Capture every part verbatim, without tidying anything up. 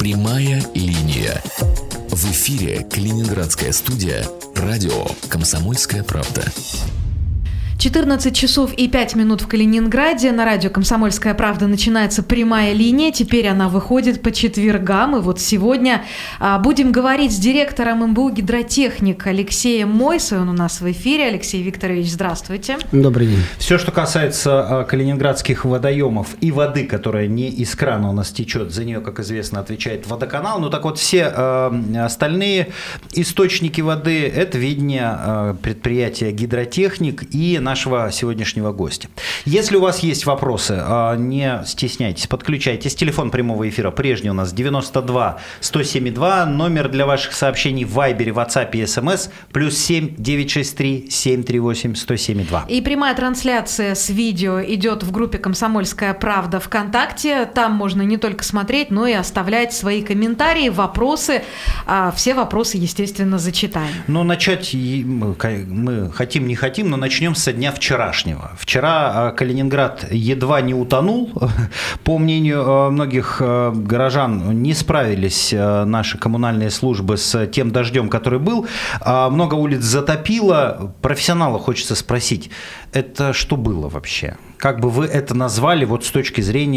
Прямая линия. В эфире Калининградская студия «Радио Комсомольская правда». четырнадцать часов и пять минут в Калининграде. На радио «Комсомольская правда» начинается прямая линия. Теперь она выходит по четвергам. И вот сегодня а, будем говорить с директором эм бэ у «Гидротехник» Алексеем Мойсой. Он у нас в эфире. Алексей Викторович, здравствуйте. Добрый день. Все, что касается калининградских водоемов и воды, которая не из крана у нас течет, за нее, как известно, отвечает водоканал. Ну так вот, все э, остальные источники воды – это видение э, предприятия «Гидротехник» и нашего сегодняшнего гостя. Если у вас есть вопросы, не стесняйтесь, подключайтесь. Телефон прямого эфира прежний у нас девяносто два сто семь два. Номер для ваших сообщений в Вайбере, WhatsApp и СМС плюс семь девятьсот шестьдесят три семьсот тридцать восемь сто семь два. И прямая трансляция с видео идет в группе «Комсомольская правда» ВКонтакте. Там можно не только смотреть, но и оставлять свои комментарии, вопросы. Все вопросы, естественно, зачитаем. Но начать мы хотим, не хотим, но начнем с дня вчерашнего. Вчера Калининград едва не утонул. По мнению многих горожан, не справились наши коммунальные службы с тем дождем, который был. Много улиц затопило. Профессионала хочется спросить, это что было вообще? Как бы вы это назвали вот с точки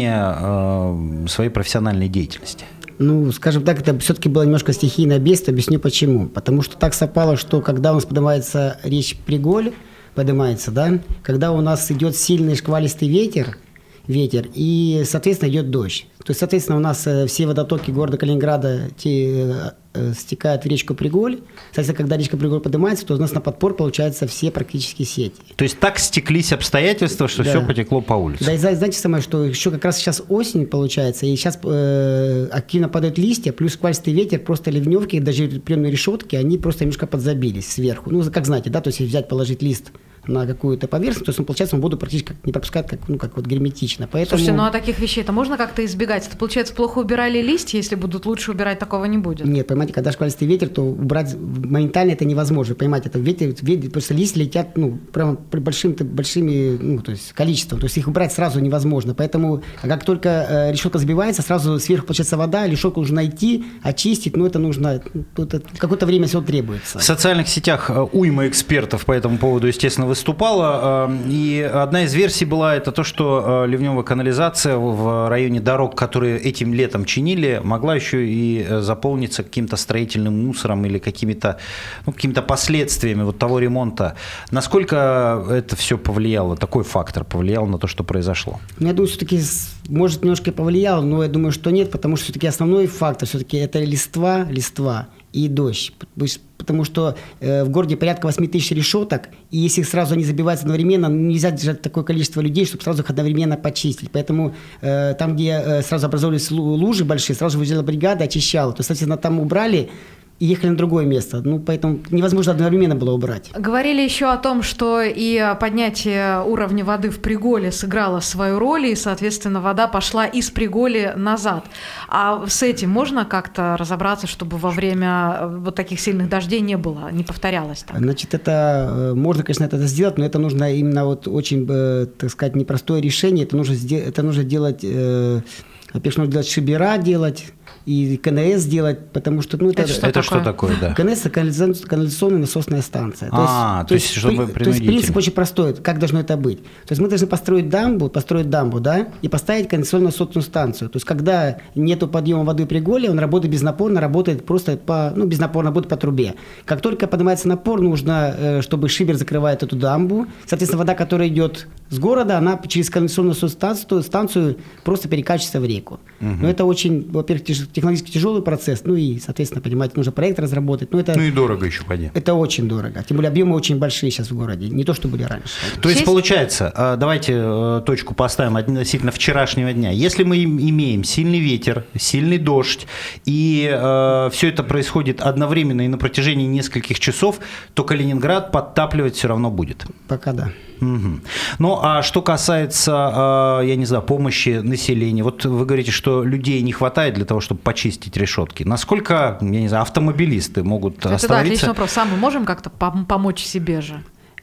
зрения своей профессиональной деятельности? Ну, скажем так, это все-таки было немножко стихийное бедствие. Объясню почему. Потому что так совпало, что когда у нас поднимается речь Приголь, поднимается, да, когда у нас идет сильный шквалистый ветер, ветер, и, соответственно, идет дождь. То есть, соответственно, у нас все водотоки города Калининграда те, э, стекают в речку Приголь. Соответственно, когда речка Приголь поднимается, то у нас на подпор получаются все практически сети. То есть так стеклись обстоятельства, что да. Все потекло по улице. Да, и знаете самое, что еще как раз сейчас осень получается, и сейчас э, активно падают листья, плюс шквалистый ветер, просто ливневки, даже приемные решетки, они просто немножко подзабились сверху. Ну, как знаете, да, то есть взять, положить лист на какую-то поверхность, то есть, он, получается, он воду практически не пропускает, как, ну, как вот герметично. Поэтому... Слушайте, ну а таких вещей-то можно как-то избегать? Это, получается, плохо убирали листья, если будут лучше убирать, такого не будет? Нет, понимаете, когда шквалистый ветер, то убрать моментально это невозможно. Понимаете, это ветер, ветер просто листья летят, ну, прямо большим, большими, ну, то есть, количеством, то есть, их убрать сразу невозможно. Поэтому, как только э, решетка забивается, сразу сверху получается вода, решетку нужно найти, очистить, но это нужно, это, какое-то время всего требуется. В социальных сетях уйма экспертов по этому поводу, естественно, выступала, и одна из версий была это то, что ливневая канализация в районе дорог, которые этим летом чинили, могла еще и заполниться каким-то строительным мусором или какими-то, ну, какими-то последствиями вот того ремонта. Насколько это все повлияло, такой фактор повлиял на то, что произошло? Я думаю, все-таки, может, немножко повлияло, но я думаю, что нет, потому что все-таки основной фактор все-таки это листва, листва и дождь. Потому что э, в городе порядка восемь тысяч решеток, и если их сразу не забиваются одновременно, нельзя держать такое количество людей, чтобы сразу их одновременно почистить. Поэтому э, там, где э, сразу образовались лужи большие, сразу выезжала бригада, очищала. То есть, соответственно, там убрали и ехали на другое место. Ну, поэтому невозможно одновременно было убрать. Говорили еще о том, что и поднятие уровня воды в Приголе сыграло свою роль, и, соответственно, вода пошла из Приголи назад. А с этим можно как-то разобраться, чтобы во время вот таких сильных дождей не было, не повторялось так? Значит, это можно, конечно, это сделать, но это нужно именно вот очень, так сказать, непростое решение. Это нужно, это нужно делать, э, во-первых, нужно делать шибера делать, и КНС делать, потому что... Ну, это это, что, это такое? Что такое, да? КНС – это канализационная насосная станция. А, то есть, то есть чтобы при, То есть принцип очень простой. Как должно это быть? То есть мы должны построить дамбу, построить дамбу, да, и поставить канализационную насосную станцию. То есть когда нету подъема воды при Приголе, он работает безнапорно, работает просто по... Ну, безнапорно работает по трубе. Как только поднимается напор, нужно, чтобы шибер закрывает эту дамбу. Соответственно, вода, которая идет с города, она через канализационную насосную станцию просто перекачивается в реку. Угу. Но это очень, во-первых, технологически тяжелый процесс, ну и, соответственно, понимаете, нужно проект разработать. Ну, это, ну и дорого еще, поди. Это очень дорого. Тем более объемы очень большие сейчас в городе, не то, что были раньше. То есть, получается, давайте точку поставим относительно вчерашнего дня. Если мы имеем сильный ветер, сильный дождь, и э, все это происходит одновременно и на протяжении нескольких часов, то Калининград подтапливать все равно будет. Пока да. Угу. Ну, а что касается, я не знаю, помощи населению, вот вы говорите, что людей не хватает для того, чтобы почистить решетки. Насколько, я не знаю, автомобилисты могут это остановиться? Это да, отличный вопрос. Сам мы можем как-то помочь себе же?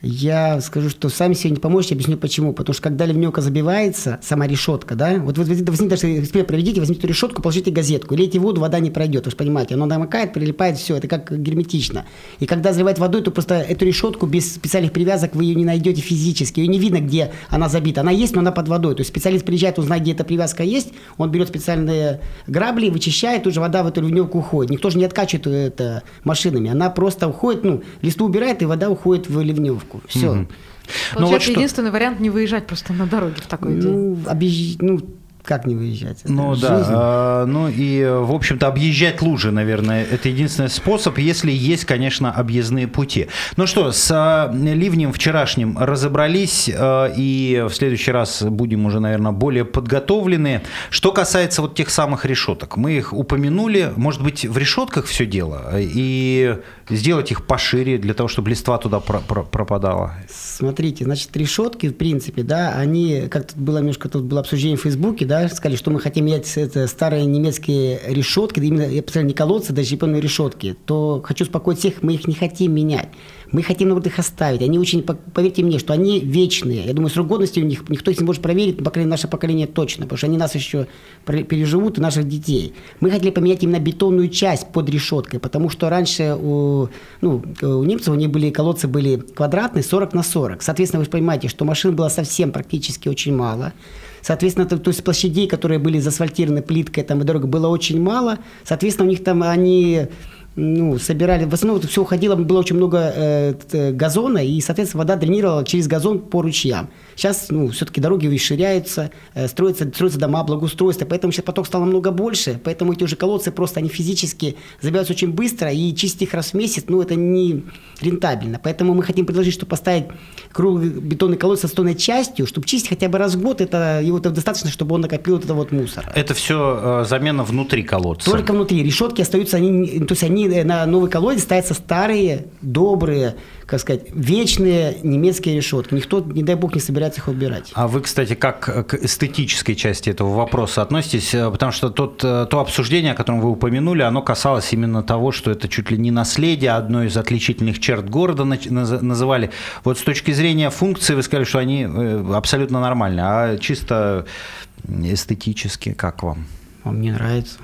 Я скажу, что сами себе не поможете, объясню почему. Потому что когда ливневка забивается, сама решетка, да, вот вы возьмите, даже эксперимент проведите, возьмите эту решетку, положите газетку, лейте воду, вода не пройдет, вы же понимаете, она намокает, прилипает, все, это как герметично. И когда заливать водой, то просто эту решетку без специальных привязок вы ее не найдете физически, ее не видно, где она забита. Она есть, но она под водой. То есть специалист приезжает, он знает, где эта привязка есть, он берет специальные грабли, вычищает, тут же вода в эту ливневку уходит. Никто же не откачивает это машинами, она просто уходит, ну, листву убирает, и вода уходит в ливневку. Все. Mm-hmm. Получается, ну, вот единственный что... вариант не выезжать просто на дороге в такой день. Ну, объезж... ну, как не выезжать? Это ну жизнь. Да, а, ну и, в общем-то, объезжать лужи, наверное, это единственный способ, если есть, конечно, объездные пути. Ну что, с а, ливнем вчерашним разобрались, а, и в следующий раз будем уже, наверное, более подготовлены. Что касается вот тех самых решеток, мы их упомянули, может быть, в решетках все дело, и сделать их пошире для того, чтобы листва туда про- про- пропадала? Смотрите, значит, решетки, в принципе, да, они, как тут было немножко, тут было обсуждение в Фейсбуке, да, сказали, что мы хотим менять это старые немецкие решетки, именно, я посмотрел, не колодцы, даже японные решетки, то хочу успокоить всех, мы их не хотим менять. Мы хотим, наоборот, их оставить. Они очень, поверьте мне, что они вечные. Я думаю, срок годности у них никто их не может проверить, по крайней мере, наше поколение точно, потому что они нас еще переживут и наших детей. Мы хотели поменять именно бетонную часть под решеткой, потому что раньше у, ну, у немцев у них были колодцы были квадратные, сорок на сорок. Соответственно, вы же понимаете, что машин было совсем практически очень мало. Соответственно, то, то есть площадей, которые были заасфальтированы плиткой, там и дорога, было очень мало. Соответственно, у них там они... Ну, собирали, в основном это все уходило, было очень много э, газона, и, соответственно, вода дренировала через газон по ручьям. Сейчас, ну, все-таки дороги расширяются, э, строятся, строятся дома, благоустройство, поэтому сейчас поток стал намного больше, поэтому эти уже колодцы просто, они физически забиваются очень быстро, и чистить их раз в месяц, ну, это не рентабельно. Поэтому мы хотим предложить, чтобы поставить круглый бетонный колодец со стойной частью, чтобы чистить хотя бы раз в год, это, его достаточно, чтобы он накопил вот это вот мусор. Это все э, замена внутри колодца? Только внутри. Решетки остаются, они, то есть они на новый колодец ставятся старые, добрые, как сказать, вечные немецкие решетки. Никто, не дай бог, не собирается их убирать. А вы, кстати, как к эстетической части этого вопроса относитесь? Потому что тот, то обсуждение, о котором вы упомянули, оно касалось именно того, что это чуть ли не наследие, одной из отличительных черт города называли. Вот с точки зрения функции вы сказали, что они абсолютно нормальны, а чисто эстетически как вам? А мне нравится.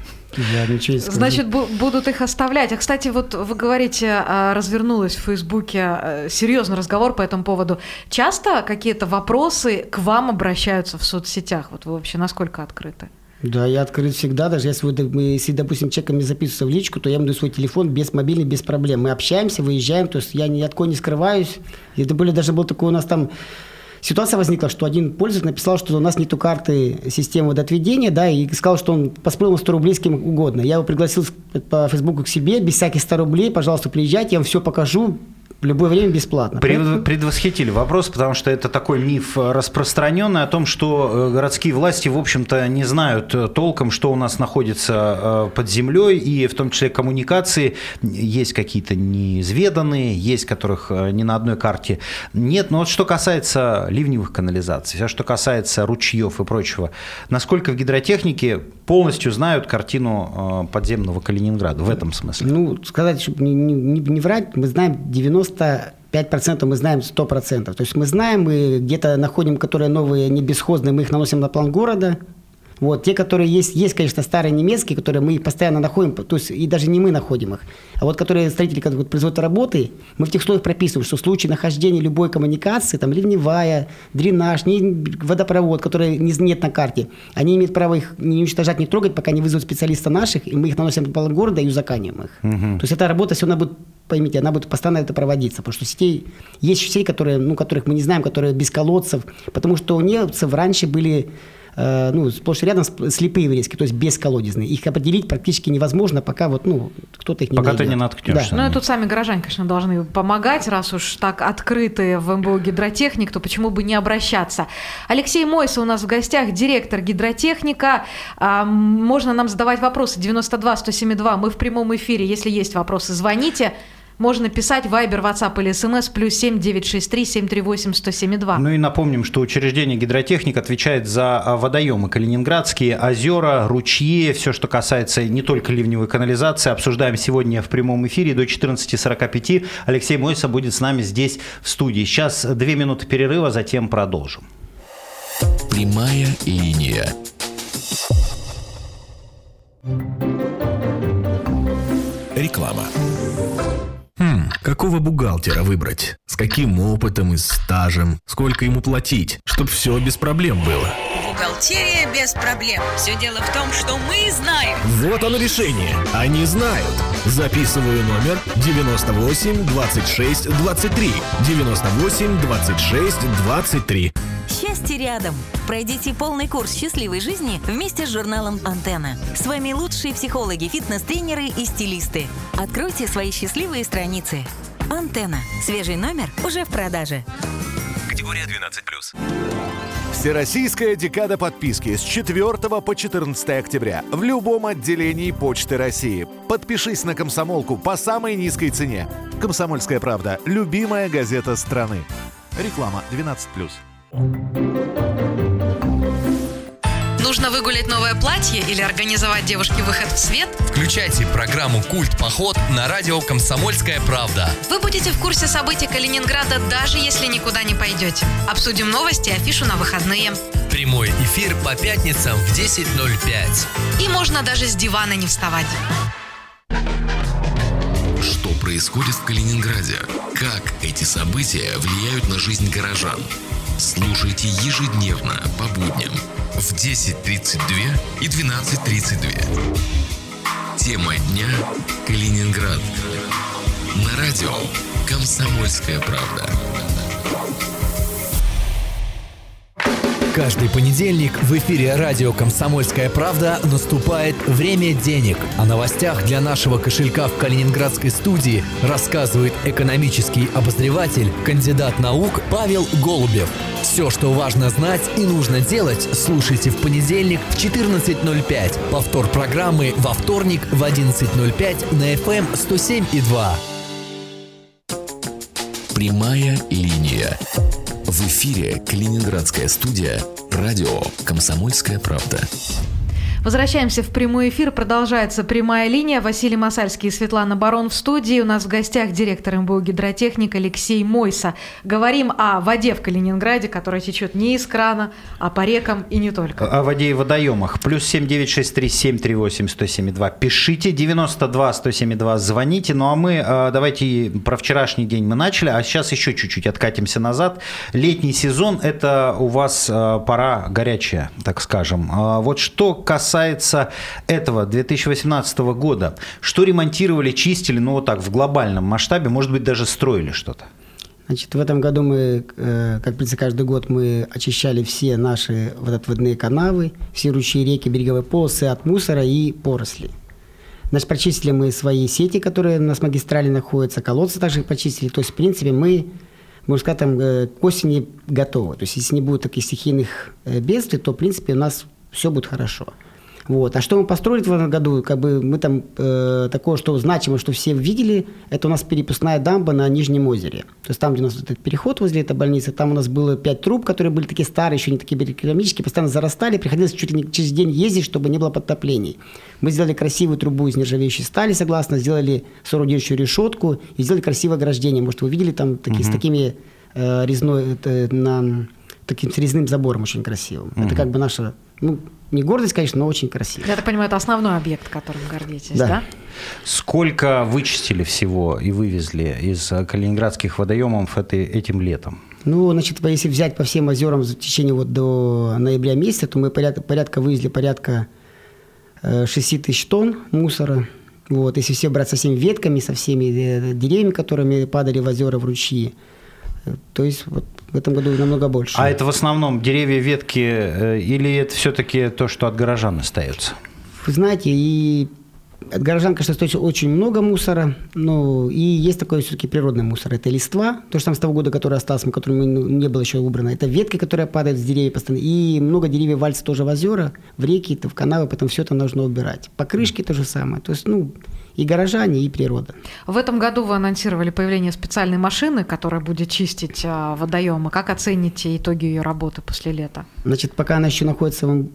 Я ничего не скажу. Значит, бу- будут их оставлять. А, кстати, вот вы говорите, развернулась в Фейсбуке серьезный разговор по этому поводу. Часто какие-то вопросы к вам обращаются в соцсетях? Вот вы вообще насколько открыты? Да, я открыт всегда, даже если, мы, если допустим, человек мне записывается в личку, то я ему даю свой телефон без мобильный, без проблем. Мы общаемся, выезжаем, то есть я ни от кого не скрываюсь. И это более даже был такой у нас там... Ситуация возникла, что один пользователь написал, что у нас нету карты системы водоотведения, да, и сказал, что он поспорил на сто рублей с кем угодно. Я его пригласил по Фейсбуку к себе, без всяких ста рублей, пожалуйста, приезжайте, я вам все покажу. В любое время бесплатно. Пред, предвосхитили вопрос, потому что это такой миф распространенный о том, что городские власти, в общем-то, не знают толком, что у нас находится под землей, и в том числе коммуникации есть какие-то неизведанные, есть которых ни на одной карте нет. Но вот что касается ливневых канализаций, а что касается ручьев и прочего, насколько в гидротехнике полностью знают картину подземного Калининграда в этом смысле? Ну, сказать, чтобы не, не, не врать, мы знаем девяносто пять процентов, мы знаем сто процентов. То есть мы знаем, мы где-то находим, которые новые, не бесхозные, мы их наносим на план города. Вот. Те, которые есть, есть, конечно, старые немецкие, которые мы их постоянно находим, то есть и даже не мы находим их, а вот которые строители, которые производят работы, мы в тех условиях прописываем, что в случае нахождения любой коммуникации, там ливневая, дренаж, не, водопровод, который не, нет на карте, они имеют право их не уничтожать, не трогать, пока не вызовут специалиста наших, и мы их наносим на план города и узаканиваем их. Угу. То есть эта работа, все равно будет, поймите, она будет постоянно это проводиться, потому что сетей, есть сетей, которые, ну, которых мы не знаем, которые без колодцев, потому что у немцев раньше были ну, сплошь и рядом слепые врезки, то есть бесколодезные. Их определить практически невозможно, пока вот, ну, кто-то их не пока найдет. Ты не наткнешься. Да. Ну и тут сами горожане, конечно, должны помогать, раз уж так открыты в эм бэ у гидротехник, то почему бы не обращаться. Алексей Мойса у нас в гостях, директор гидротехника. Можно нам задавать вопросы девяносто два сто семь два. Мы в прямом эфире. Если есть вопросы, звоните. Можно писать Viber, WhatsApp или СМС плюс семь девятьсот шестьдесят три семь три восемь сто семь два. Ну и напомним, что учреждение «Гидротехник» отвечает за водоемы калининградские, озера, ручьи, все, что касается не только ливневой канализации. Обсуждаем сегодня в прямом эфире до четырнадцати сорока пяти. Алексей Мойса будет с нами здесь в студии. Сейчас две минуты перерыва, затем продолжим. Прямая линия. Реклама. Хм, какого бухгалтера выбрать? С каким опытом и стажем? Сколько ему платить? Чтоб все без проблем было. Бухгалтерия без проблем. Все дело в том, что мы знаем. Вот оно решение. Они знают. Записываю номер девяносто восемь двадцать шесть двадцать три. девяносто восемь двадцать шесть двадцать три. Счастье рядом. Пройдите полный курс счастливой жизни вместе с журналом «Антенна». С вами лучшие психологи, фитнес-тренеры и стилисты. Откройте свои счастливые страницы. «Антенна». Свежий номер уже в продаже. Категория двенадцать плюс. Всероссийская декада подписки с четвёртого по четырнадцатое октября в любом отделении Почты России. Подпишись на «Комсомолку» по самой низкой цене. «Комсомольская правда» – любимая газета страны. Реклама двенадцать плюс. Нужно выгулять новое платье или организовать девушке выход в свет? Включайте программу «Культ Поход» на радио «Комсомольская правда». Вы будете в курсе событий Калининграда, даже если никуда не пойдете. Обсудим новости и афишу на выходные. Прямой эфир по пятницам в десять ноль пять. И можно даже с дивана не вставать. Что происходит в Калининграде? Как эти события влияют на жизнь горожан? Слушайте ежедневно по будням в десять тридцать два и двенадцать тридцать два. Тема дня – Калининград. На радио «Комсомольская правда». Каждый понедельник в эфире радио «Комсомольская правда» наступает «Время денег». О новостях для нашего кошелька в калининградской студии рассказывает экономический обозреватель, кандидат наук Павел Голубев. Все, что важно знать и нужно делать, слушайте в понедельник в четырнадцать ноль пять. Повтор программы во вторник в одиннадцать ноль пять на эф эм сто семь и два. Прямая линия. В эфире калининградская студия радио «Комсомольская правда». Возвращаемся в прямой эфир. Продолжается прямая линия. Василий Масальский и Светлана Барон в студии. У нас в гостях директор эм бэ у «Гидротехник» Алексей Мойса. Говорим о воде в Калининграде, которая течет не из крана, а по рекам и не только. О воде и водоемах. Плюс семь девять шесть три семь три восемь сто семь два. Пишите. девяносто два сто семь два. Звоните. Ну а мы, давайте про вчерашний день мы начали, а сейчас еще чуть-чуть откатимся назад. Летний сезон – это у вас пора горячая, так скажем. Вот что касается касается этого две тысячи восемнадцатого года, что ремонтировали, чистили, ну вот так, в глобальном масштабе, может быть, даже строили что-то? Значит, в этом году мы, как говорится, каждый год мы очищали все наши водопроводные канавы, все ручьи, реки, береговые полосы от мусора и поросли. Значит, прочистили мы свои сети, которые у нас в магистрали находятся, колодцы также почистили. То есть, в принципе, мы, можно сказать, там, к осени готовы. То есть, если не будет таких стихийных бедствий, то, в принципе, у нас все будет хорошо. Вот. А что мы построили в этом году, как бы мы там э, такое, что значимое, что все видели, это у нас перепускная дамба на Нижнем озере. То есть там, где у нас этот переход возле этой больницы, там у нас было пять труб, которые были такие старые, еще не такие керамические, постоянно зарастали, приходилось чуть ли не через день ездить, чтобы не было подтоплений. Мы сделали красивую трубу из нержавеющей стали, согласно, сделали соорудирующую решетку и сделали красивое ограждение. Может, вы видели там такие, угу. с такими э, резной, это, на, таким с резным забором очень красивым. Угу. Это как бы наша... Ну, не гордость, конечно, но очень красиво. Я так понимаю, это основной объект, которым гордитесь, да? Да. Сколько вычистили всего и вывезли из калининградских водоемов это, этим летом? Ну, значит, если взять по всем озерам в течение вот до ноября месяца, то мы порядка, порядка вывезли порядка шесть тысяч тонн мусора. Вот, если все брать со всеми ветками, со всеми деревьями, которыми падали в озера, в ручьи, то есть вот в этом году намного больше. А это в основном деревья, ветки, или это все-таки то, что от горожан остается? Вы знаете, и от горожан, конечно, стоит очень много мусора, но и есть такой все-таки природный мусор. Это листва, то, что там с того года, который остался, который не было еще убрано. Это ветки, которые падают с деревьев постоянно. И много деревьев валится тоже в озера, в реки, в канавы, поэтому все это нужно убирать. Покрышки то же самое. То есть, ну, и горожане, и природа. В этом году вы анонсировали появление специальной машины, которая будет чистить водоемы. Как оцените итоги ее работы после лета? Значит, пока она еще находится в,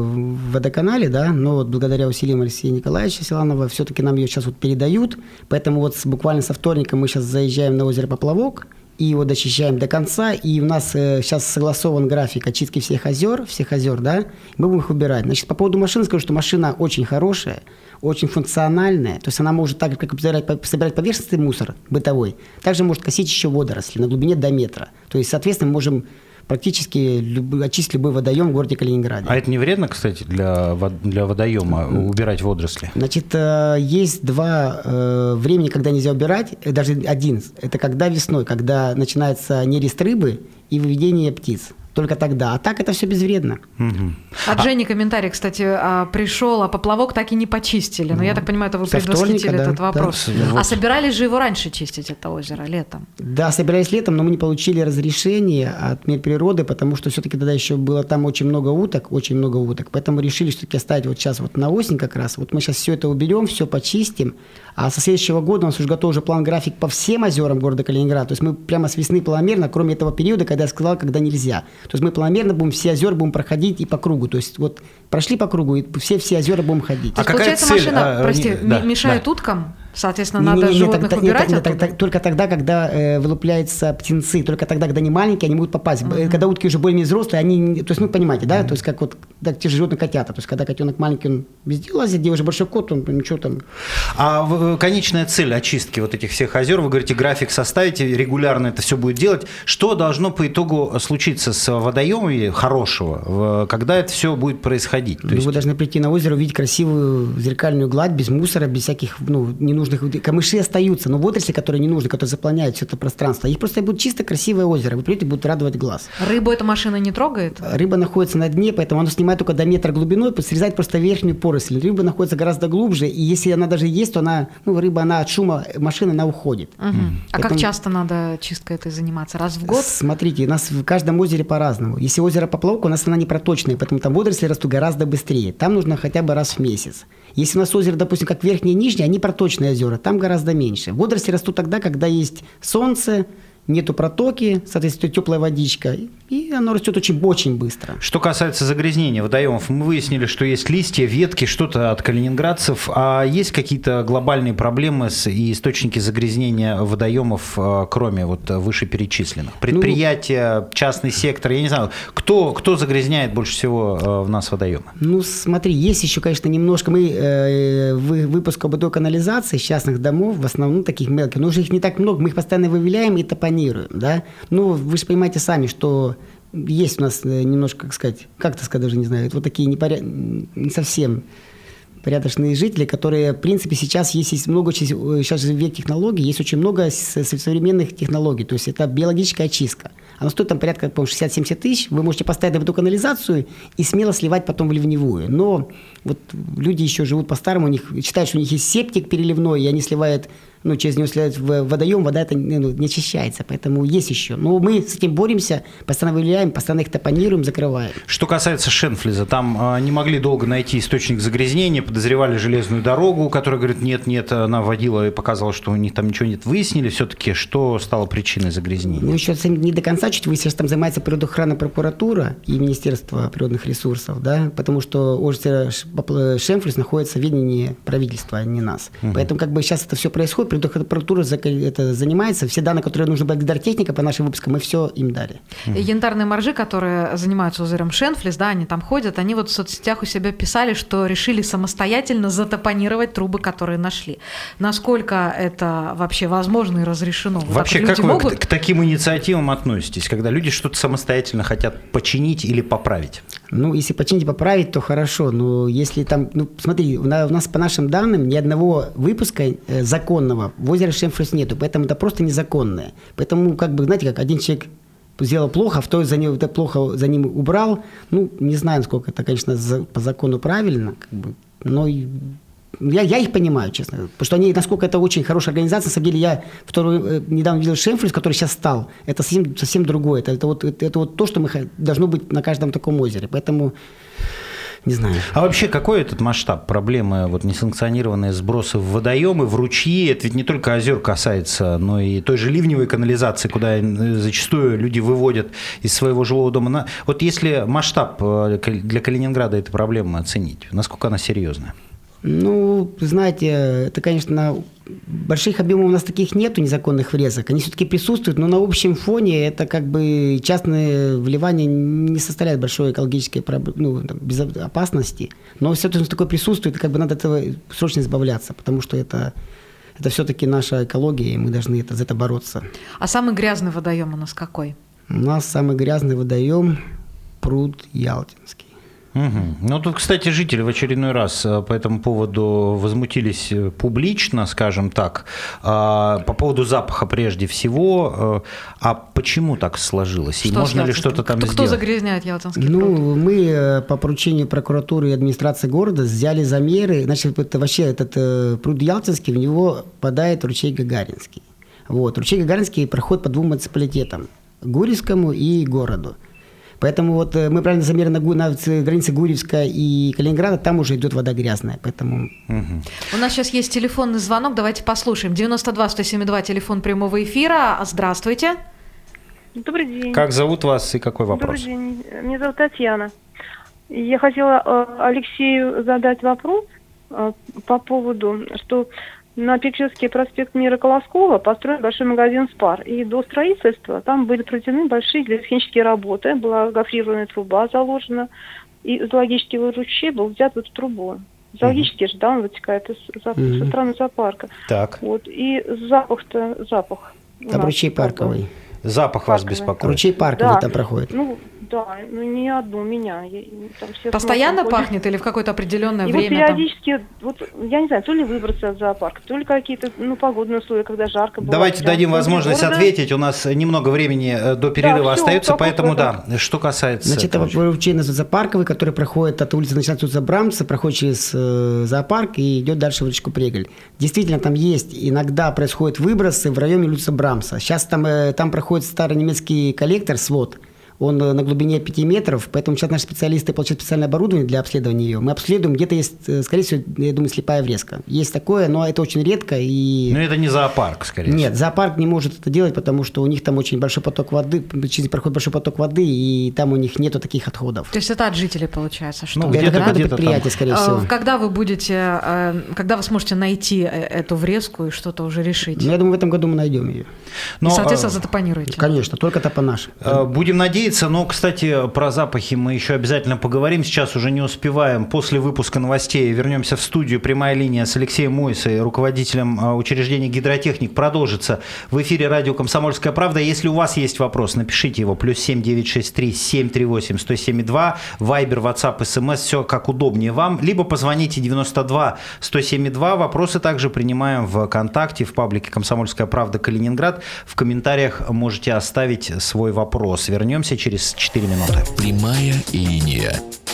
в водоканале, да, но вот благодаря усилиям Алексея Николаевича Силанова все-таки нам ее сейчас вот передают. Поэтому вот буквально со вторника мы сейчас заезжаем на озеро Поплавок и его дочищаем до конца. И у нас э, сейчас согласован график очистки всех озер, всех озер, да, мы будем их убирать. Значит, по поводу машины скажу, что машина очень хорошая, очень функциональная. То есть она может так же, как собирать, собирать поверхностный мусор бытовой, также может косить еще водоросли на глубине до метра. То есть, соответственно, мы можем практически люб... очистить любой водоем в городе Калининграде. А это не вредно, кстати, для, вод... для водоема убирать водоросли? Значит, есть два времени, когда нельзя убирать, даже один. Это когда весной, когда начинается нерест рыбы и выведение птиц. Только тогда. А так это все безвредно. Угу. От Жени комментарий, кстати, пришел, а поплавок так и не почистили. Но я так понимаю, это вы предвосхитили да, этот вопрос. Да. А вот. Собирались же его раньше чистить, это озеро, летом? Да, собирались летом, но мы не получили разрешения от Минприроды, потому что все-таки тогда еще было там очень много уток, очень много уток. Поэтому решили все-таки оставить вот сейчас вот на осень как раз. Вот мы сейчас все это уберем, все почистим. А со следующего года у нас уже готов уже план-график по всем озерам города Калининграда. То есть мы прямо с весны планомерно, кроме этого периода, когда я сказал, когда нельзя. То есть мы планомерно будем все озера будем проходить и по кругу. То есть вот прошли по кругу, и все-все озера будем ходить. То есть, а получается, цель? машина, а, прости, не, да, мешает да. уткам? Соответственно, надо не, не, животных так, убирать нет, так, только тогда, когда э, вылупляются птенцы, только тогда, когда они маленькие, они могут попасть. Uh-huh. Когда утки уже более взрослые, они, то есть, ну, понимаете, да, uh-huh. то есть, как вот да, те же животные котята, то есть, когда котенок маленький, он везде лазит, где уже большой кот, он ничего там. А в, конечная цель очистки вот этих всех озер, вы говорите, график составите, регулярно это все будет делать. Что должно по итогу случиться с водоемами хорошего, когда это все будет происходить? Ну, есть... Вы должны прийти на озеро, увидеть красивую зеркальную гладь, без мусора, без всяких, ну, ненужных камыши остаются, но водоросли, которые не нужны, которые заполняют все это пространство, их просто будет чисто красивое озеро. Вы придете, будет радовать глаз. Рыбу эта машина не трогает? Рыба находится на дне, поэтому она снимает только до метра глубиной, срезает просто верхнюю поросль. Рыба находится гораздо глубже, и если она даже есть, то она, ну, рыба, она от шума машины, она уходит. Угу. Mm. А поэтому... как часто надо чисткой этой заниматься? Раз в год? Смотрите, у нас в каждом озере по-разному. Если озеро Поплавок, у нас она не проточная, поэтому там водоросли растут гораздо быстрее. Там нужно хотя бы раз в месяц. Если у нас озеро, допустим, как верхнее и нижнее, они проточные озера, там гораздо меньше. Водоросли растут тогда, когда есть солнце, нету протоки, соответственно, теплая водичка, и оно растет очень-очень быстро. Что касается загрязнения водоемов, мы выяснили, что есть листья, ветки, что-то от калининградцев, а есть какие-то глобальные проблемы с, и источники загрязнения водоемов, кроме вот вышеперечисленных? Предприятия, ну, частный сектор, я не знаю, кто, кто загрязняет больше всего в нас водоемы? Ну, смотри, есть еще, конечно, немножко, мы э, выпуск об этой канализации частных домов, в основном таких мелких, но уже их не так много, мы их постоянно выявляем и топонируем. Да? Ну, вы же понимаете сами, что есть у нас немножко, как сказать, как-то сказать, даже не знаю, вот такие непоряд... не совсем порядочные жители, которые, в принципе, сейчас есть, есть много, сейчас же век технологий, есть очень много современных технологий, то есть это биологическая очистка. Она стоит там порядка, по-моему, шестьдесят-семьдесят тысяч, вы можете поставить в эту канализацию и смело сливать потом в ливневую. Но вот люди еще живут по-старому, у них считают, что у них есть септик переливной, и они сливают, ну, через него сливают в водоем, вода это ну, не очищается, поэтому есть еще. Но мы с этим боремся, постоянно выявляем, постоянно их топонируем, закрываем. Что касается Шенфлиза, там а, не могли долго найти источник загрязнения, подозревали железную дорогу, которая говорит, нет-нет, она водила и показывала, что у них там ничего нет. Выяснили все-таки, что стало причиной загрязнения? Ну, еще не до конца чуть выяснили, что там занимается природоохранная прокуратура и Министерство природных ресурсов, да, потому что озеро Шенфлиз находится в ведении правительства, а не нас. Угу. Поэтому как бы сейчас это все происходит, прокуратура это занимается, все данные, которые нужны для гидротехника по нашим выпускам, мы все им дали. Угу. Янтарные моржи, которые занимаются озером Шенфлиз, да, они там ходят, они вот в соцсетях у себя писали, что решили самостоятельно затопонировать трубы, которые нашли. Насколько это вообще возможно и разрешено? Вообще, как вы могут... к, к таким инициативам относитесь, когда люди что-то самостоятельно хотят починить или поправить? Ну, если починить и поправить, то хорошо, но если там, ну, смотри, у нас по нашим данным ни одного выпуска э, законного в озере Шенфлиз нету, поэтому это просто незаконное. Поэтому, как бы, знаете, как один человек сделал плохо, а второй за ним, это плохо за ним убрал, ну, не знаю, насколько это, конечно, за, по закону правильно, как бы, но... Я, я их понимаю, честно. Потому что они, насколько это очень хорошая организация, на самом деле, я второй, э, недавно видел Шенфлиз, который сейчас стал. Это совсем, совсем другое. Это, это, вот, это, это вот то, что мы, должно быть на каждом таком озере. Поэтому Не знаю. А вообще какой этот масштаб проблемы, вот несанкционированные сбросы в водоемы, в ручьи? Это ведь не только озер касается, но и той же ливневой канализации, куда зачастую люди выводят из своего жилого дома. Вот если масштаб для Калининграда этой проблемы оценить, насколько она серьезная? Ну, знаете, это, конечно, больших объемов у нас таких нету, незаконных врезок. Они все-таки присутствуют, но на общем фоне это как бы частные вливания не составляют большой экологической ну, безопасности. Но все-таки такое присутствует, и как бы надо от этого срочно избавляться, потому что это, это все-таки наша экология, и мы должны это, за это бороться. А самый грязный водоем у нас какой? У нас самый грязный водоем пруд Ялтинский. Угу. Ну, тут, кстати, жители в очередной раз по этому поводу возмутились публично, скажем так, по поводу запаха прежде всего. А почему так сложилось? И что можно ли что-то там кто, сделать? Кто загрязняет Ялтинский ну, пруд? Ну, мы по поручению прокуратуры и администрации города взяли замеры. Значит, это вообще этот пруд Ялтинский, в него попадает ручей Гагаринский. Вот. Ручей Гагаринский проходит по двум муниципалитетам – Гурьевскому и городу. Поэтому вот мы правильно замерили на, на границе Гурьевска и Калининграда, там уже идет вода грязная. Поэтому... Угу. У нас сейчас есть телефонный звонок, давайте послушаем. девяносто два сто семьдесят два, телефон прямого эфира. Здравствуйте. Добрый день. Как зовут вас и какой вопрос? Добрый день. Меня зовут Татьяна. Я хотела э, Алексею задать вопрос э, по поводу, что на Печерский проспект Мира Колоскова построен большой магазин «Спар». И до строительства там были проведены большие геотехнические работы. Была гофрированная труба заложена. И зоологический ручей был взят вот в трубу. Зоологический mm-hmm. же, да, он вытекает из, со, mm-hmm. со стороны зоопарка. Так. Вот. И запах-то, запах. Там ручей парковый. Запах парковый. Вас беспокоит? Ручей парковый да. там проходит. Ну, да, ну не одну, меня. Я, там все постоянно пахнет или в какое-то определенное и время? Вот периодически, там... вот, я не знаю, то ли выбросы от зоопарка, то ли какие-то ну, погодные условия, когда жарко было. Давайте дадим возможность города. ответить. У нас немного времени до перерыва да, остается, все, поэтому да, что касается... Значит, это ручей называется парковый, который проходит от улицы, начинается улица Брамса, проходит через э, зоопарк и идет дальше в речку Преголь. Действительно, там есть, иногда происходят выбросы в районе улицы Брамса. Сейчас там, э, там проходит старый немецкий коллектор, свод. Он на глубине пяти метров, поэтому сейчас наши специалисты получают специальное оборудование для обследования ее. Мы обследуем, где-то есть, скорее всего, я думаю, слепая врезка. Есть такое, но это очень редко. И... Но это не зоопарк, скорее всего. Нет, зоопарк не может это делать, потому что у них там очень большой поток воды, через проходит большой поток воды, и там у них нету таких отходов. То есть это от жителей получается? Что ну, это какое-то предприятие, там. скорее всего. Когда вы будете, когда вы сможете найти эту врезку и что-то уже решить? Ну, я думаю, в этом году мы найдем ее. Но, и, соответственно, затопонируете? Конечно, только топонаж. Будем надеяться, но, кстати, про запахи мы еще обязательно поговорим. Сейчас уже не успеваем. После выпуска новостей вернемся в студию. Прямая линия с Алексеем Мойсой, руководителем учреждения «Гидротехник», продолжится в эфире радио «Комсомольская правда». Если у вас есть вопрос, напишите его. Плюс семь девятьсот шестьдесят три семь тридцать восемь сто семьдесят два. Вайбер, Ватсап, СМС. Все как удобнее вам. Либо позвоните девяносто два сто семьдесят два. Вопросы также принимаем в ВКонтакте, в паблике «Комсомольская правда» Калининград. В комментариях можете оставить свой вопрос. Вернемся через четыре минуты. Прямая линия.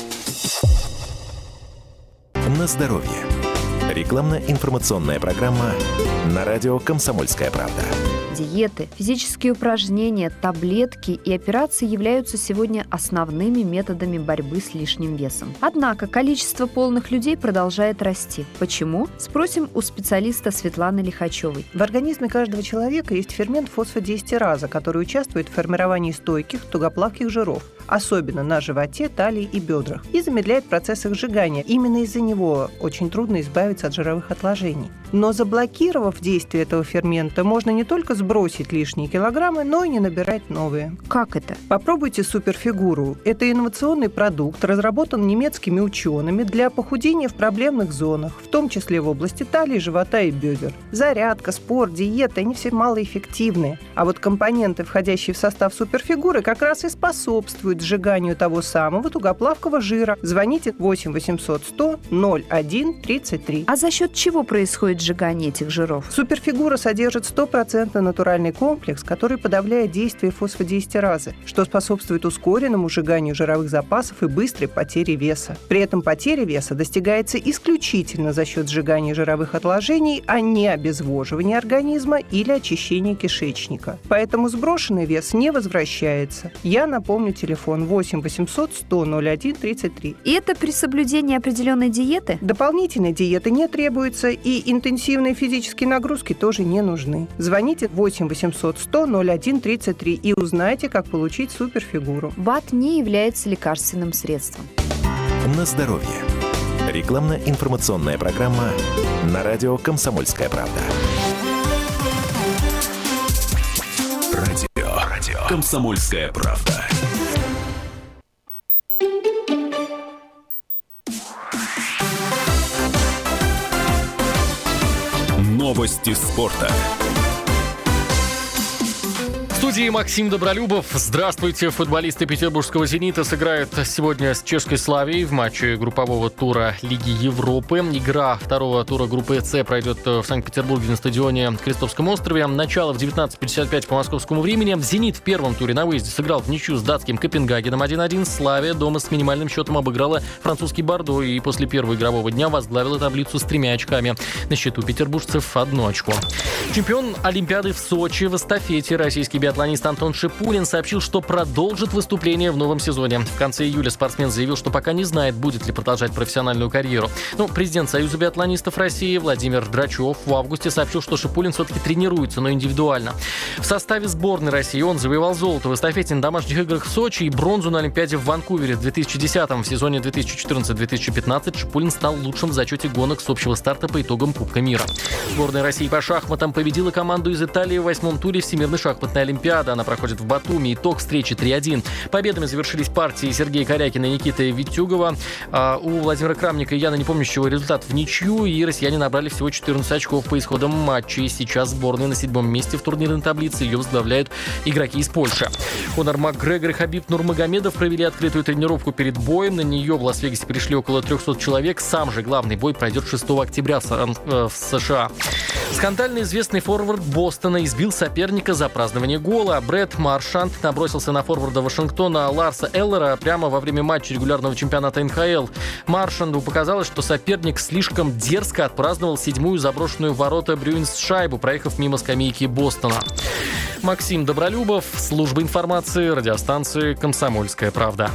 На здоровье. Рекламно-информационная программа на радио «Комсомольская правда». Диеты, физические упражнения, таблетки и операции являются сегодня основными методами борьбы с лишним весом. Однако количество полных людей продолжает расти. Почему? Спросим у специалиста Светланы Лихачевой. В организме каждого человека есть фермент фосфодиэстераза, который участвует в формировании стойких, тугоплавких жиров, особенно на животе, талии и бедрах, и замедляет процесс их сжигания. Именно из-за него очень трудно избавиться от жировых отложений. Но заблокировав действие этого фермента, можно не только сбросить лишние килограммы, но и не набирать новые. Как это? Попробуйте суперфигуру. Это инновационный продукт, разработан немецкими учеными для похудения в проблемных зонах, в том числе в области талии, живота и бедер. Зарядка, спорт, диета – они все малоэффективны. А вот компоненты, входящие в состав суперфигуры, как раз и способствуют сжиганию того самого тугоплавкого жира. Звоните восемь восемьсот сто ноль один тридцать три. А за счет чего происходит сжигание этих жиров? Суперфигура содержит сто процентов натуральный комплекс, который подавляет действие фосфодиэстеразы, что способствует ускоренному сжиганию жировых запасов и быстрой потере веса. При этом потеря веса достигается исключительно за счет сжигания жировых отложений, а не обезвоживания организма или очищения кишечника. Поэтому сброшенный вес не возвращается. Я напомню телефон восемь восемьсот сто ноль один тридцать три. И это при соблюдении определенной диеты? Дополнительной диеты не требуется, и интенсивные физические нагрузки тоже не нужны. Звоните восемь восемьсот сто ноль один тридцать три и узнайте, как получить суперфигуру. БАД не является лекарственным средством. На здоровье. Рекламно-информационная программа на радио «Комсомольская правда». Радио. Радио. «Комсомольская правда». Новости спорта. В студии Максим Добролюбов. Здравствуйте. Футболисты петербургского «Зенита» сыграют сегодня с чешской «Славией» в матче группового тура Лиги Европы. Игра второго тура группы «С» пройдет в Санкт-Петербурге на стадионе Крестовском острове. Начало в девятнадцать пятьдесят пять по московскому времени. «Зенит» в первом туре на выезде сыграл в ничью с датским Копенгагеном один один. «Славия» дома с минимальным счетом обыграла французский «Бордо» и после первого игрового дня возглавила таблицу с тремя очками. На счету петербуржцев одно очко. Чемпион Олимпиады в Сочи в эстафете российский биатлонист Антон Шипулин сообщил, что продолжит выступление в новом сезоне. В конце июля спортсмен заявил, что пока не знает, будет ли продолжать профессиональную карьеру. Но президент Союза биатлонистов России Владимир Драчев в августе сообщил, что Шипулин все-таки тренируется, но индивидуально. В составе сборной России он завоевал золото в эстафете на домашних играх в Сочи и бронзу на Олимпиаде в Ванкувере в две тысячи десятом. В сезоне две тысячи четырнадцатый - две тысячи пятнадцатый Шипулин стал лучшим в зачете гонок с общего старта по итогам Кубка мира. Сборная России по шахматам победила команду из Италии в восьмом туре Всемирной шахматной олимпиады. Она проходит в Батуми. Итог встречи три один. Победами завершились партии Сергея Корякина и Никиты Витюгова. А у Владимира Крамника и Яны Непомнящего результат в ничью, и россияне набрали всего четырнадцать очков по исходам матча. И сейчас сборная на седьмом месте в турнирной таблице. Ее возглавляют игроки из Польши. Конор Макгрегор и Хабиб Нурмагомедов провели открытую тренировку перед боем. На нее в Лас-Вегасе пришли около трехсот человек. Сам же главный бой пройдет шестого октября в США. Скандально известный форвард Бостона избил соперника за празднование гола. Брэд Маршант набросился на форварда Вашингтона Ларса Эллера прямо во время матча регулярного чемпионата эн ха эл. Маршанту показалось, что соперник слишком дерзко отпраздновал седьмую заброшенную в ворота Брюинс шайбу, проехав мимо скамейки Бостона. Максим Добролюбов, служба информации, радиостанции «Комсомольская правда».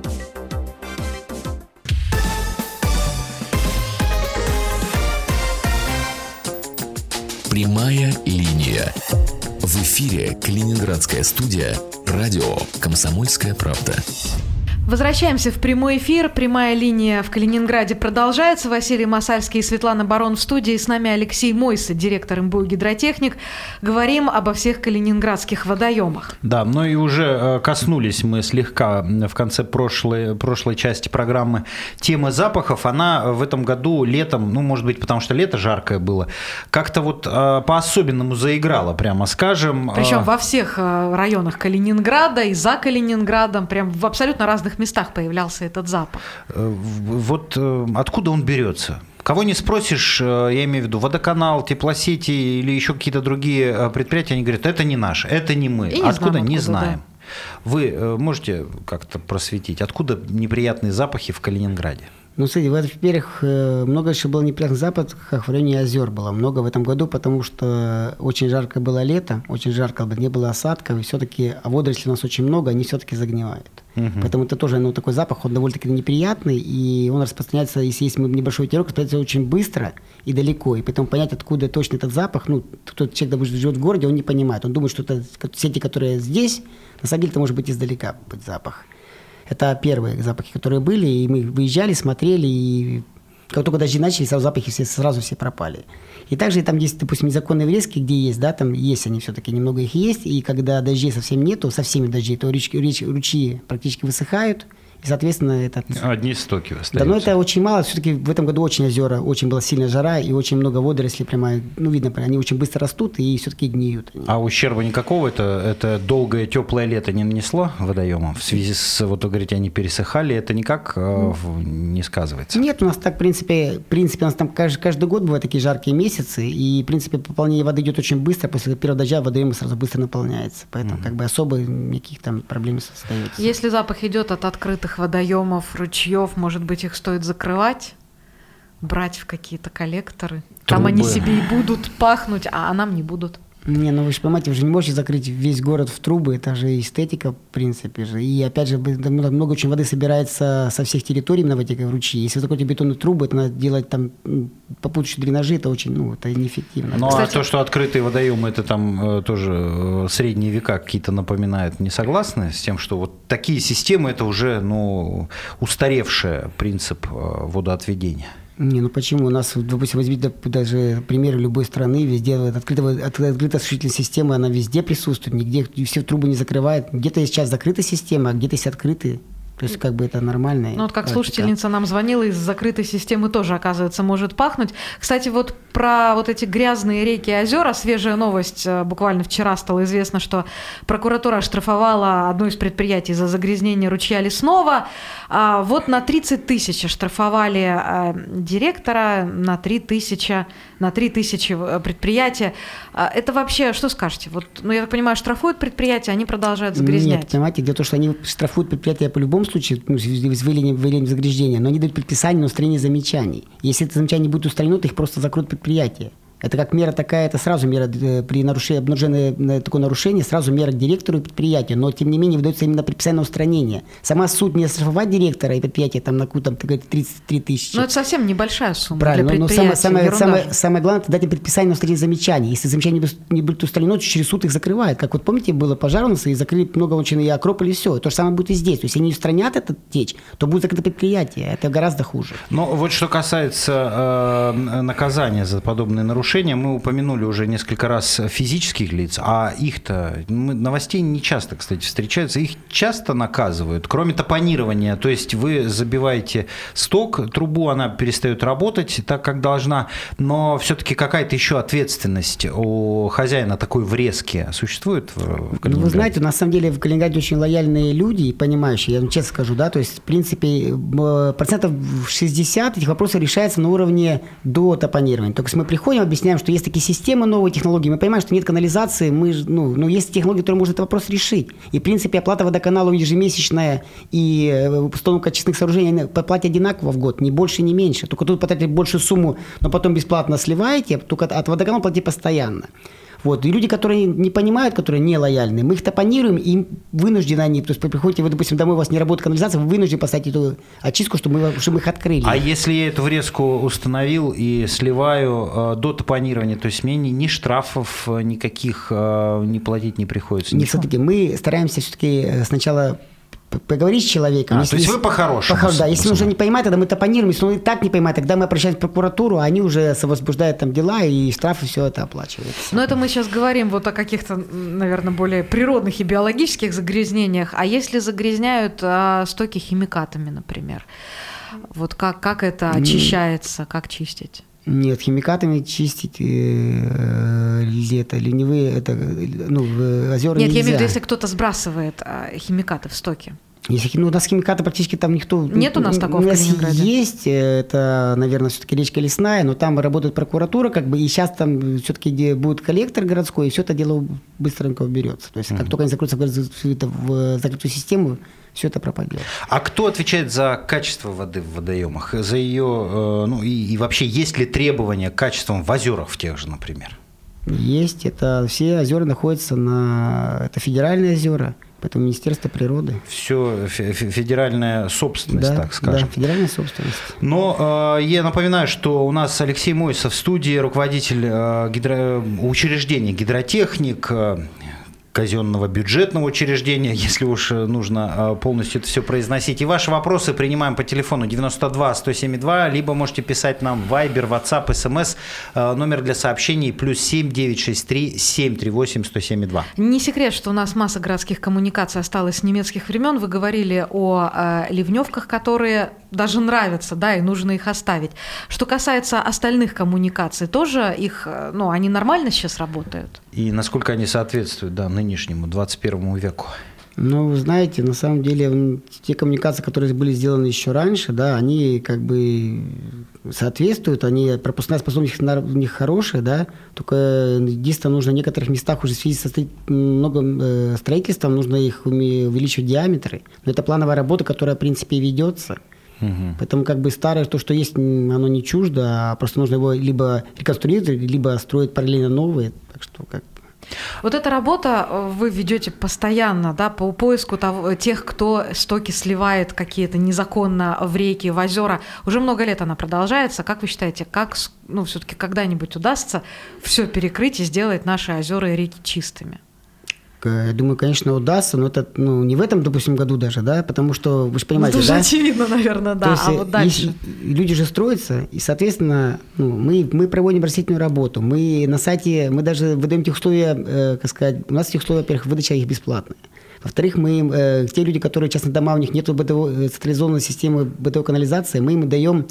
Прямая линия. В эфире Калининградская студия «Радио Комсомольская правда». Возвращаемся в прямой эфир. Прямая линия в Калининграде продолжается. Василий Масальский и Светлана Барон в студии. С нами Алексей Мойса, директор эм бэ у «Гидротехник». Говорим обо всех калининградских водоемах. Да, ну и уже коснулись мы слегка в конце прошлой, прошлой части программы темы запахов. Она в этом году летом, ну, может быть, потому что лето жаркое было, как-то вот по-особенному заиграла, прямо скажем. Причем во всех районах Калининграда и за Калининградом, прям в абсолютно разных местах появлялся этот запах. Вот откуда он берется? Кого не спросишь, я имею в виду водоканал, теплосети или еще какие-то другие предприятия, они говорят, это не наше, это не мы. И не откуда? знаем, откуда, не знаем. Да. Вы можете как-то просветить, откуда неприятные запахи в Калининграде? Ну, смотрите, во-первых, много еще было неприятных запахов в районе озер было. Много в этом году, потому что очень жарко было лето, очень жарко, не было осадков, и все-таки, а водорослей у нас очень много, они все-таки загнивают. Угу. Поэтому это тоже, ну, такой запах, он довольно-таки неприятный, и он распространяется, если есть небольшой ветерок, распространяется очень быстро и далеко. И поэтому понять, откуда точно этот запах, ну, тот человек, который живет в городе, он не понимает. Он думает, что это сети, которые здесь, на самом деле это может быть издалека быть запах. Это первые запахи, которые были, и мы выезжали, смотрели, и как только дожди начались, сразу запахи все, сразу все пропали. И также там есть, допустим, незаконные врезки, где есть, да, там есть они все-таки, немного их есть, и когда дождей совсем нету, со всеми дождей, то речки, реч, ручьи практически высыхают, И, соответственно, это... Одни стоки остаются. Да, но это очень мало. Все-таки в этом году очень озера, очень была сильная жара, и очень много водорослей прямо, ну, видно, они очень быстро растут и все-таки гниют. А ущерба никакого это, это долгое теплое лето не нанесло водоемам? В связи с, вот вы говорите, они пересыхали, это никак э, не сказывается? Нет, у нас так, в принципе, в принципе у нас там каждый, каждый год бывают такие жаркие месяцы, и, в принципе, пополнение воды идет очень быстро, после первого дождя водоем сразу быстро наполняется, поэтому mm-hmm. как бы особо никаких там проблем не создается. Если запах идет от открытых водоемов, ручьев, может быть, их стоит закрывать, брать в какие-то коллекторы. Трубы. Там они себе и будут пахнуть, а нам не будут. Не, ну вы же понимаете, вы же не можете закрыть весь город в трубы, это же эстетика, в принципе же. И опять же, много очень воды собирается со всех территорий именно в эти ручьи. Если вы закроете бетонные трубы, это надо делать там попутные дренажи, это очень, ну, это неэффективно. Ну, Кстати, а то, что открытые водоемы, это там тоже средние века какие-то напоминают, не согласны с тем, что вот такие системы, это уже, ну, устаревший принцип водоотведения? Не, ну почему? У нас, допустим, возьмите даже примеры любой страны, везде открытая, открытая осушительная система, она везде присутствует, нигде все трубы не закрывают. Где-то есть сейчас закрытая система, а где-то есть открытые. То есть, как бы это нормально. Ну, вот как слушательница нам звонила, из закрытой системы тоже, оказывается, может пахнуть. Кстати, вот про вот эти грязные реки и озера, свежая новость, буквально вчера стало известно, что прокуратура оштрафовала одно из предприятий за загрязнение ручья Лесного. А вот на тридцать тысяч оштрафовали директора, на три тысячи, на три тысячи предприятия. Это вообще, что скажете? Вот, ну, я так понимаю, штрафуют предприятия, они продолжают загрязнять. Нет, понимаете, дело в том, что они штрафуют предприятия по любому случае, ну, с выявлением, выявлением загрязнения, но они дают предписание на устранение замечаний. Если это замечание будет устранено, то их просто закроют предприятие. Это как мера такая, это сразу мера при нарушении, обнаруженное такое нарушение, сразу мера к директору и предприятию, но тем не менее выдается именно предписание на устранение. Сама суть не оштрафовать директора и предприятия там на какую-то, ты говоришь, тридцать три тысячи. Ну это совсем небольшая сумма. Правильно, для предприятия. Но самое, самое, самое, самое главное, это дать им предписание на устранение замечаний. Если замечания не будут устранены, то через суд их закрывают. Как вот помните, было пожар у нас, и закрыли много очень и Акрополь, и все. То же самое будет и здесь. То есть, если они устранят этот течь, то будет закрыто предприятие. Это гораздо хуже. Но вот что касается э, наказания за подобные нарушения, мы упомянули уже несколько раз физических лиц, а их-то, новостей не часто, кстати, встречаются, их часто наказывают, кроме топонирования, то есть вы забиваете сток, трубу, она перестает работать так, как должна, но все-таки какая-то еще ответственность у хозяина такой врезки существует в Калининграде? Ну, вы знаете, на самом деле в Калининграде очень лояльные люди и понимающие, я вам честно скажу, да, то есть, в принципе, процентов шестьдесят этих вопросов решается на уровне до топонирования. То есть мы приходим, объясняем, что есть такие системы, Система новой технологии, мы понимаем, что нет канализации, мы, ну, ну, есть технологии, которые могут этот вопрос решить. И, в принципе, оплата водоканалу ежемесячная и установка очистных сооружений по оплате одинаково в год, ни больше, ни меньше. Только тут потратите большую сумму, но потом бесплатно сливаете, только от водоканала платите постоянно. Вот. И люди, которые не понимают, которые не лояльны, мы их топонируем, и им вынуждены они, то есть вы приходите, вы, допустим, домой, у вас не работает канализация, вы вынуждены поставить эту очистку, чтобы мы, чтобы мы их открыли. А если я эту врезку установил и сливаю э, до топонирования, то есть мне ни, ни штрафов никаких э, не платить не приходится? Нет, все-таки мы стараемся все-таки сначала поговорить с человеком. А, если то есть вы по-хорошему? По да, если он уже не понимает, тогда мы топонируем. Если он и так не понимает, тогда мы обращаемся в прокуратуру, а они уже возбуждают там дела, и штрафы все это оплачивают. Но это мы сейчас говорим вот о каких-то, наверное, более природных и биологических загрязнениях. А если загрязняют а, стоки химикатами, например, вот как, как это очищается, как чистить? Нет, химикатами чистить э, лето, ленивые, это, ну, озера Нет, нельзя. я имею в виду, если кто-то сбрасывает а, химикаты в стоки. Если, ну, у нас химикаты практически там никто... Нет у нас такого в Калининграде? Есть, это, наверное, все-таки речка Лесная, но там работает прокуратура, как бы, и сейчас там все-таки будет коллектор городской, и все это дело быстренько уберется. То есть, mm-hmm. как только они закроются в закрытую систему, все это пропадет. А кто отвечает за качество воды в водоемах? За ее, ну, и, и вообще, есть ли требования к качествам в озерах в тех же, например? Есть. Это все озера находятся на... Это федеральные озера. Это Министерство природы. Все федеральная собственность, да, так скажем. Да, федеральная собственность. Но э, я напоминаю, что у нас Алексей Мойсов в студии, руководитель э, гидро... учреждения «Гидротехник». казенного бюджетного учреждения, если уж нужно полностью это все произносить. И ваши вопросы принимаем по телефону девяносто два сто семь два, либо можете писать нам в Viber, WhatsApp, эс эм эс, номер для сообщений плюс семь девятьсот шестьдесят три семь тридцать восемь сто семь два. Не секрет, что у нас масса городских коммуникаций осталась с немецких времен. Вы говорили о э, ливневках, которые даже нравятся, да, и нужно их оставить. Что касается остальных коммуникаций, тоже их, ну, они нормально сейчас работают? И насколько они соответствуют, да, нынешнему двадцать первому веку? Ну, вы знаете, на самом деле, те коммуникации, которые были сделаны еще раньше, да, они как бы соответствуют, они, пропускная способность у них хорошая, да, только единственное, нужно в некоторых местах уже в связи со много строительством, нужно их увеличивать диаметры. Но это плановая работа, которая, в принципе, ведется. Угу. Поэтому как бы старое, то, что есть, оно не чуждо, а просто нужно его либо реконструировать, либо строить параллельно новые. Так что как Вот эта работа вы ведете постоянно, да, по поиску того, тех, кто стоки сливает какие-то незаконно в реки, в озера. Уже много лет она продолжается. Как вы считаете, как, ну, все-таки когда-нибудь удастся все перекрыть и сделать наши озера и реки чистыми? Я думаю, конечно, удастся, но это, ну, не в этом, допустим, году даже, да, потому что, вы же понимаете, ну, это да? Это очевидно, наверное, да, есть, а вот дальше? Люди же строятся, и, соответственно, ну, мы, мы проводим растительную работу, мы на сайте, мы даже выдаем тех условия, э, как сказать, у нас этих условия, во-первых, выдача их бесплатная. Во-вторых, мы им, э, те люди, которые, частные дома, у них нет бытовой, централизованной системы бытовой канализации, мы им даем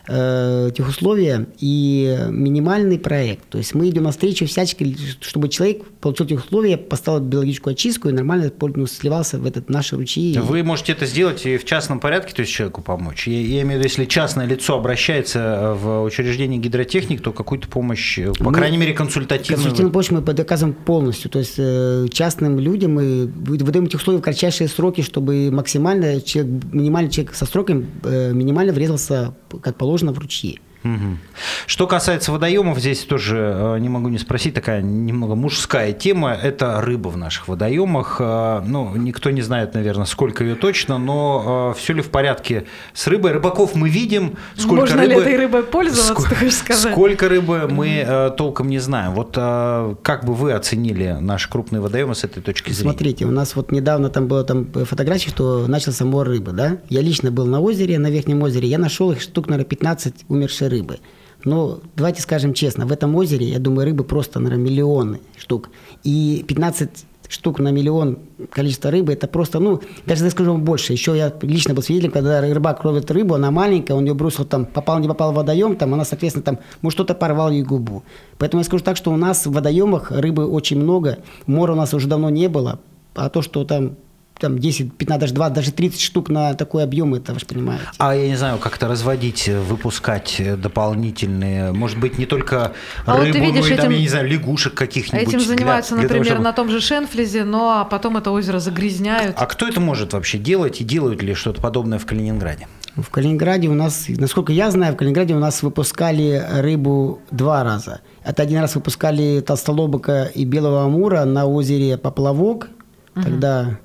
э, тех условия и минимальный проект. То есть мы идем навстречу всячески, чтобы человек получил эти условия, поставил биологическую очистку и нормально, ну, сливался в этот наши ручьи. Вы можете это сделать и в частном порядке, то есть человеку помочь. Я, я имею в виду, если частное лицо обращается в учреждение гидротехник, то какую-то помощь, по мы, крайней мере, консультативную. Консультативную помощь мы доказываем полностью. То есть э, частным людям мы выдаем эти условия в кратчайшие сроки, чтобы максимально человек, минимальный человек со сроком э, минимально врезался, как положено, в ручьи. Угу. Что касается водоемов, здесь тоже не могу не спросить, такая немного мужская тема. Это рыба в наших водоемах. Ну, никто не знает, наверное, сколько ее точно, но все ли в порядке с рыбой? Рыбаков мы видим. Сколько Можно рыбы, ли этой рыбой пользоваться, сколько, ты хочешь сказать? Сколько рыбы мы mm-hmm. толком не знаем. Вот как бы вы оценили наши крупные водоемы с этой точки зрения? Смотрите, у нас вот недавно там была там фотография, что начался мор рыбы, да? Я лично был на озере, на Верхнем озере, я нашел их штук, наверное, пятнадцать умершей рыбы. рыбы. Но давайте скажем честно, в этом озере, я думаю, рыбы просто, наверное, миллионы штук. И пятнадцать штук на миллион количество рыбы, это просто, ну, даже я скажу вам больше. Еще я лично был свидетелем, когда рыбак ловит рыбу, она маленькая, он ее бросил там, попал, не попал в водоем, там она, соответственно, там, может, кто-то порвал ей губу. Поэтому я скажу так, что у нас в водоемах рыбы очень много, мора у нас уже давно не было, а то, что там там десять, пятнадцать, даже двадцать, даже тридцать штук на такой объем, это вы же понимаете. А я не знаю, как-то разводить, выпускать дополнительные, может быть, не только а рыбу, вот видишь, но и там, этим, я не знаю, лягушек каких-нибудь. Этим занимаются, для, например, для того, чтобы... на том же Шенфлизе, но потом это озеро загрязняют. А кто это может вообще делать и делают ли что-то подобное в Калининграде? В Калининграде у нас, насколько я знаю, в Калининграде у нас выпускали рыбу два раза. Это один раз выпускали толстолобика и белого амура на озере Поплавок, угу. Тогда...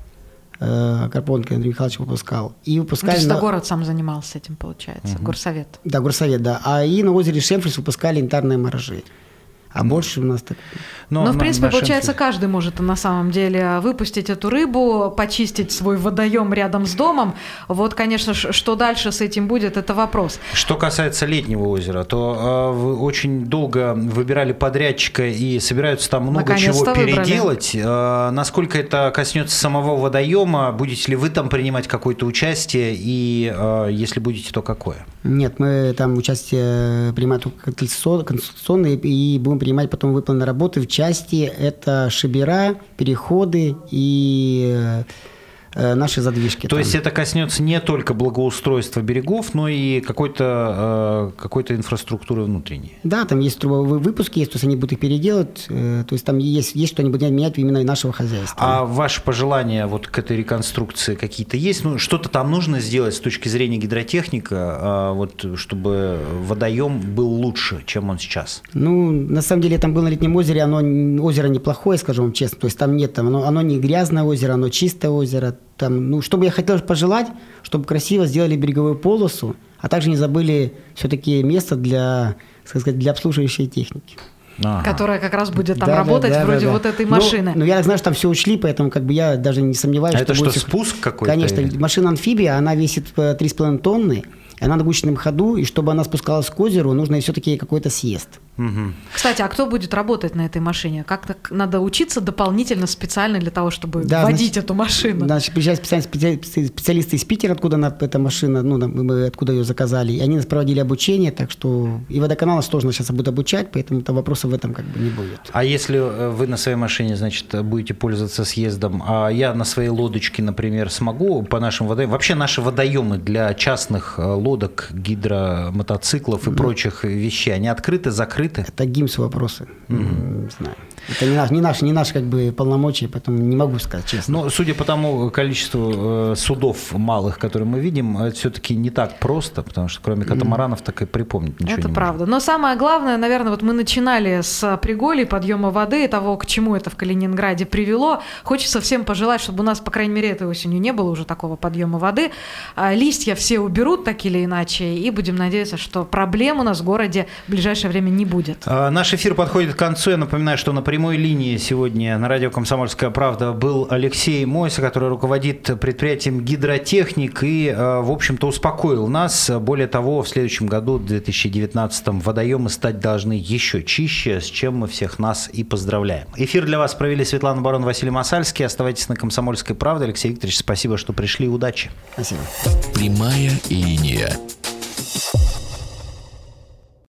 Карпонкин Андрей Михайлович выпускал. И выпускали. То есть на... город сам занимался этим, получается, угу. Горсовет. Да, горсовет, да. А и на озере Шенфлиз выпускали янтарные моржи. А больше у нас так... Но, Но в принципе, получается, каждый может на самом деле выпустить эту рыбу, почистить свой водоем рядом с домом. Вот, конечно, что дальше с этим будет, это вопрос. Что касается летнего озера, то э, вы очень долго выбирали подрядчика и собираются там много чего переделать. Э, насколько это коснется самого водоема? Будете ли вы там принимать какое-то участие? И э, если будете, то какое? Нет, мы там участие принимаем только конституционные и будем принимать потом выполненные работы в части это шибера, переходы и э, наши задвижки. То там. есть это коснется не только благоустройства берегов, но и какой-то, э, какой-то инфраструктуры внутренней. Да, там есть трубовые выпуски, есть, то есть они будут их переделать, э, то есть там есть, есть что они будут менять именно нашего хозяйства. А ваши пожелания вот к этой реконструкции какие-то есть? Ну, что-то там нужно сделать с точки зрения гидротехника, э, вот, чтобы водоем был лучше, чем он сейчас? Ну, на самом деле, я там был на Летнем озере, оно озеро неплохое, скажу вам честно, то есть там нет, там, оно, оно не грязное озеро, оно чистое озеро. Там, ну, что бы я хотел пожелать, чтобы красиво сделали береговую полосу, а также не забыли все-таки место для, так сказать, для обслуживающей техники. ага. которая как раз будет там да, работать да, да, вроде да, да. вот этой машины. Ну, ну, я знаю, что там все учли, поэтому как бы я даже не сомневаюсь, а что это будет... что, спуск какой-то? Конечно, или? машина-амфибия, она весит три с половиной тонны, она на гусеничном ходу, и чтобы она спускалась к озеру, нужно все-таки какой-то съезд. Угу. Кстати, а кто будет работать на этой машине? Как-то надо учиться дополнительно специально для того, чтобы да, водить значит, эту машину? Значит, приезжают специальные специалисты из Питера, откуда она, эта машина, ну, мы откуда ее заказали, и они нас проводили обучение, так что и водоканал нас тоже сейчас будут обучать, поэтому там вопросов в этом как бы не будет. А если вы на своей машине, значит, будете пользоваться съездом, а я на своей лодочке, например, смогу по нашим водоемам? Вообще наши водоемы для частных лодок, гидромотоциклов и да. прочих вещей, они открыты, закрыты? Это ГИМС вопросы. Угу. Не знаю. Это не наш, не наш, не наш как бы полномочия, поэтому не могу сказать честно. Но судя по тому количеству э, судов малых, которые мы видим, это все-таки не так просто, потому что кроме катамаранов так и припомнить ничего это не правда. можно. Но самое главное, наверное, вот мы начинали с приголей, подъема воды, того, к чему это в Калининграде привело. Хочется всем пожелать, чтобы у нас, по крайней мере, этой осенью не было уже такого подъема воды. А листья все уберут так или иначе, и будем надеяться, что проблем у нас в городе в ближайшее время не будет. А, наш эфир подходит к концу. Я напоминаю, что на прямой линии сегодня на радио «Комсомольская правда» был Алексей Мойса, который руководит предприятием «Гидротехник» и, в общем-то, успокоил нас. Более того, в следующем году, в две тысячи девятнадцатом, водоемы стать должны еще чище, с чем мы всех нас и поздравляем. Эфир для вас провели Светлана Барон, Василий Масальский. Оставайтесь на «Комсомольской правде». Алексей Викторович, спасибо, что пришли. Удачи. Спасибо. Прямая линия.